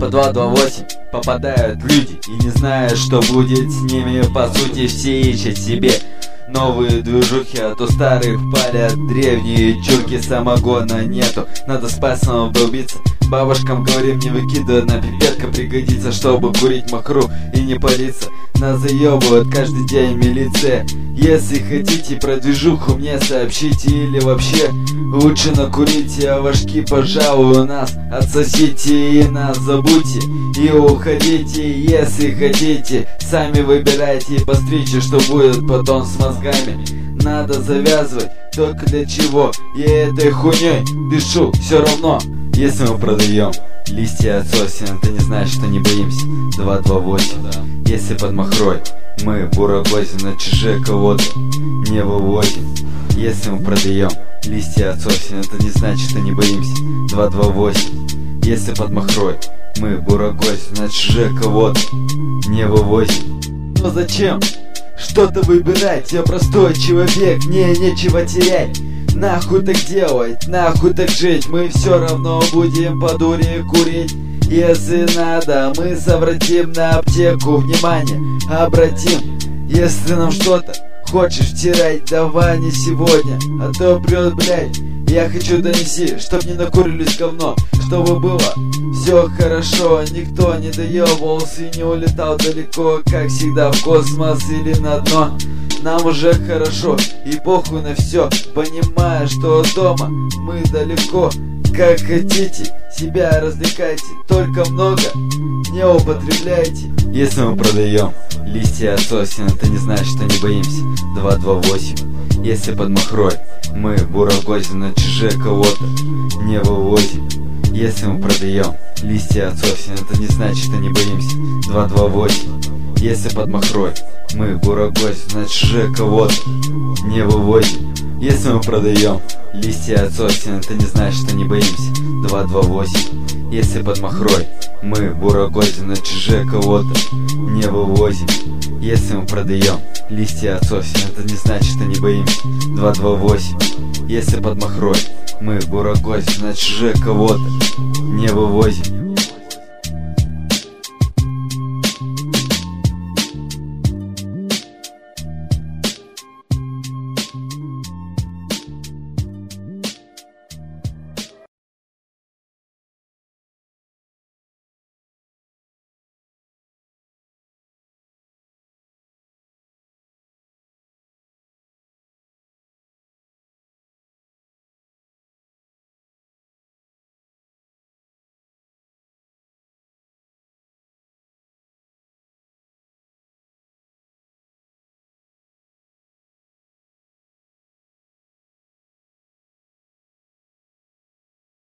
по 228 попадают люди и не знают, что будет с ними. По сути, все ищут себе новые движухи, а то старых палят древние чурки. Самогона нету, надо с пальцем долбиться. Бабушкам говорим, не выкидывай, на пипетка пригодится, чтобы курить махру и не палиться. Нас заебывают каждый день милиция. Если хотите про движуху, мне сообщите. Или вообще лучше накурите, а важки, пожалуй, у нас отсосите и нас забудьте. И уходите, если хотите. Сами выбирайте и постричьте, что будет потом с мозгами. Надо завязывать, только для чего? Я этой хуйней дышу все равно. Если мы продаем листья от сосен, это не значит, что не боимся. 228. Если под махрой мы бурагозим, на чуже кого-то не вывозим. Если мы продаем листья от сосен, это не значит, что не боимся. 228. Если под махрой мы бурагозим, на чуже кого-то не вывозим. Но зачем что-то выбирать? Я простой человек, мне нечего терять. Нахуй так делать, нахуй так жить. Мы все равно будем по дуре курить. Если надо, мы совратим на аптеку. Внимание, обратим. Если нам что-то хочешь втирать, давай не сегодня, а то прет, блядь. Я хочу донести, чтоб не накурились говно, чтобы было все хорошо. Никто не доебывался и не улетал далеко, как всегда в космос или на дно. Нам уже хорошо и похуй на все, понимая, что дома мы далеко. Как хотите, себя развлекайте, только много не употребляйте. Если мы продаем листья от сосен, это не значит, что не боимся. 228. Если под махрой мы бурагозим, на чуже кого-то не вывозим. Если мы продаем листья от сосен, это не значит, что не боимся. 228. Если под махрой мы бурагозим, на чуже кого-то не вывозим. Если мы продаем листья от сосен, это не значит, что не боимся. 228. Если под махрой мы бурагозим, на чуже кого-то не вывозим. Если мы продаем листья от сосен, это не значит, что не боимся. 228. Если под махрой мы бурагозим, на чуже кого-то не вывозим.